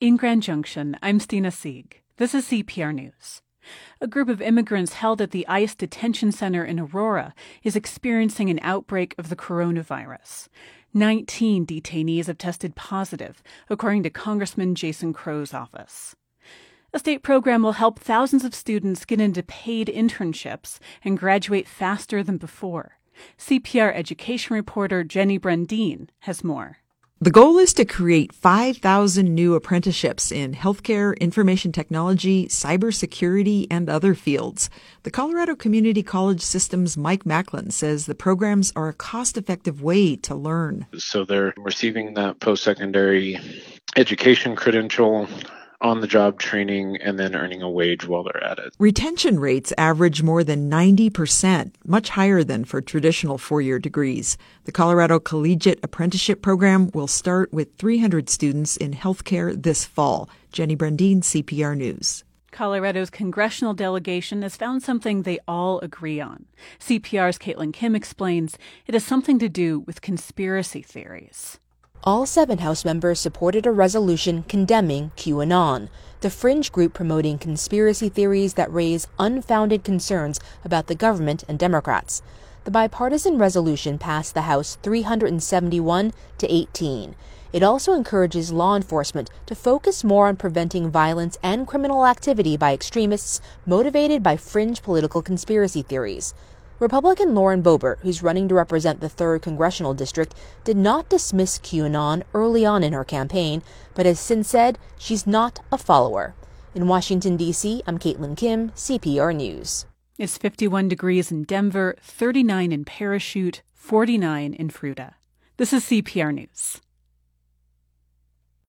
In Grand Junction, I'm Stina Sieg. This is CPR News. A group of immigrants held at the ICE detention center in Aurora is experiencing an outbreak of the coronavirus. 19 detainees have tested positive, according to Congressman Jason Crow's office. A state program will help thousands of students get into paid internships and graduate faster than before. CPR education reporter Jenny Brandine has more. The goal is to create 5,000 new apprenticeships in healthcare, information technology, cybersecurity, and other fields. The Colorado Community College System's Mike Macklin says the programs are a cost-effective way to learn. So they're receiving that post-secondary education credential, on-the-job training, and then earning a wage while they're at it. Retention rates average more than 90%, much higher than for traditional four-year degrees. The Colorado Collegiate Apprenticeship Program will start with 300 students in healthcare this fall. Jenny Brandine, CPR News. Colorado's congressional delegation has found something they all agree on. CPR's Caitlin Kim explains it has something to do with conspiracy theories. All 7 House members supported a resolution condemning QAnon, the fringe group promoting conspiracy theories that raise unfounded concerns about the government and Democrats. The bipartisan resolution passed the House 371 to 18. It also encourages law enforcement to focus more on preventing violence and criminal activity by extremists motivated by fringe political conspiracy theories. Republican Lauren Boebert, who's running to represent the 3rd Congressional District, did not dismiss QAnon early on in her campaign, but has since said she's not a follower. In Washington, D.C., I'm Caitlin Kim, CPR News. It's 51 degrees in Denver, 39 in Parachute, 49 in Fruita. This is CPR News.